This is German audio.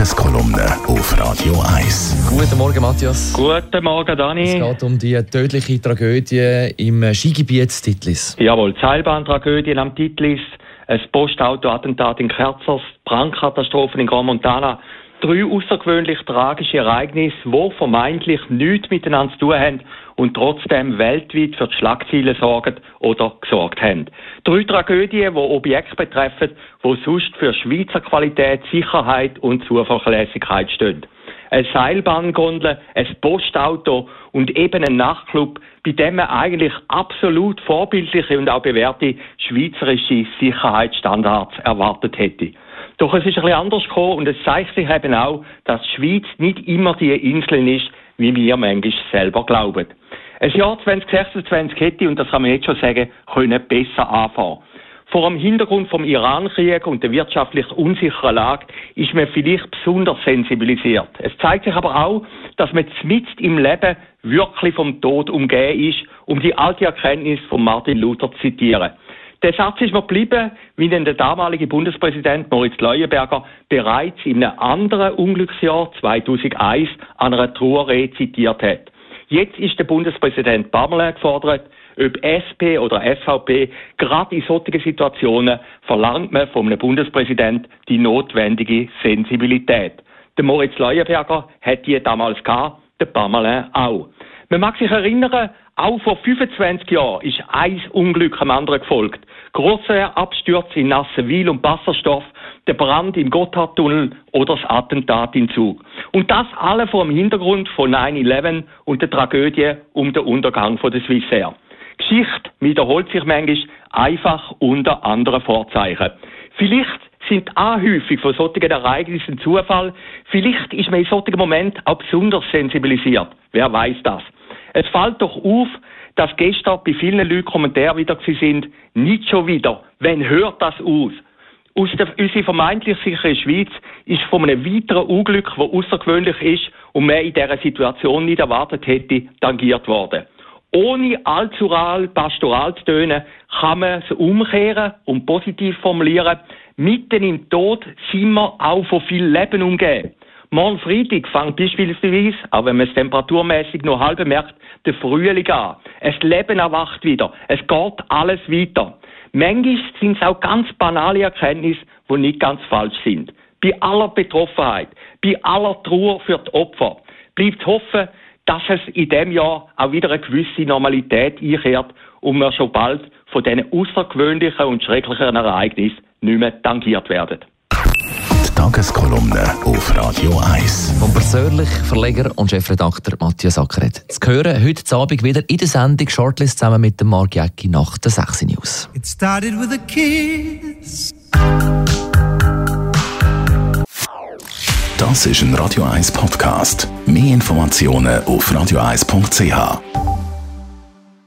Tageskolumne auf Radio 1. Guten Morgen, Matthias. Guten Morgen, Dani. Es geht um die tödliche Tragödie im Skigebiet Titlis. Jawohl, die Seilbahntragödie am Titlis, ein Postauto-Attentat in Kerzers, Brandkatastrophen in Grand Montana. 3 außergewöhnlich tragische Ereignisse, die vermeintlich nichts miteinander zu tun haben und trotzdem weltweit für die Schlagzeilen sorgen oder gesorgt haben. 3 Tragödien, die Objekte betreffen, die sonst für Schweizer Qualität, Sicherheit und Zuverlässigkeit stehen. Eine Seilbahngondel, ein Postauto und eben ein Nachtclub, bei dem man eigentlich absolut vorbildliche und auch bewährte schweizerische Sicherheitsstandards erwartet hätte. Doch es ist ein bisschen anders gekommen und es zeigt sich eben auch, dass die Schweiz nicht immer die Insel ist, wie wir manchmal selber glauben. Ein Jahr 2026 hätte, und das kann man jetzt schon sagen, können besser anfangen. Vor dem Hintergrund vom Iran-Krieg und der wirtschaftlich unsicheren Lage ist man vielleicht besonders sensibilisiert. Es zeigt sich aber auch, dass man mitten im Leben wirklich vom Tod umgeben ist, um die alte Erkenntnis von Martin Luther zu zitieren. Der Satz ist mir geblieben, wie ihn der damalige Bundespräsident Moritz Leuenberger bereits in einem anderen Unglücksjahr 2001 an einer Trauerrede zitiert hat. Jetzt ist der Bundespräsident Parmelin gefordert, ob SP oder SVP, gerade in solchen Situationen verlangt man von einem Bundespräsident die notwendige Sensibilität. Der Moritz Leuenberger hat die damals gehabt, der Parmelin auch. Man mag sich erinnern, auch vor 25 Jahren ist ein Unglück am anderen gefolgt. Grosser Absturz in Nassenwil und Basserstoff, der Brand im Gotthardtunnel oder das Attentat in Zug. Und das alle vor dem Hintergrund von 9/11 und der Tragödie um den Untergang von der Swissair. Geschichte wiederholt sich manchmal einfach unter anderen Vorzeichen. Vielleicht sind die Anhäufung von solchen Ereignissen ein Zufall. Vielleicht ist man in solchen Momenten auch besonders sensibilisiert. Wer weiß das? Es fällt doch auf, dass gestern bei vielen Leuten Kommentare wieder sind, nicht schon wieder. Wann hört das aus? Unsere vermeintlich sichere Schweiz ist von einem weiteren Unglück, das außergewöhnlich ist und man in dieser Situation nicht erwartet hätte, tangiert worden. Ohne allzu pastoral zu tönen, kann man es umkehren und positiv formulieren. Mitten im Tod sind wir auch von viel Leben umgeben. Morgen Freitag fängt beispielsweise, auch wenn man es temperaturmäßig nur halb merkt, der Frühling an. Das Leben erwacht wieder. Es geht alles weiter. Manchmal sind es auch ganz banale Erkenntnisse, die nicht ganz falsch sind. Bei aller Betroffenheit, bei aller Trauer für die Opfer, bleibt zu hoffen, dass es in diesem Jahr auch wieder eine gewisse Normalität einkehrt und wir schon bald von diesen außergewöhnlichen und schrecklichen Ereignissen nicht mehr tangiert werden. Die Tageskolumne auf Radio 1. Vom persönlich Verleger und Chefredakteur Matthias Ackeret. Zu hören heute Abend wieder in der Sendung Shortlist zusammen mit dem Marc Jäcki nach den 6 News. It started with a kiss. Das ist ein Radio 1 Podcast. Mehr Informationen auf radio1.ch.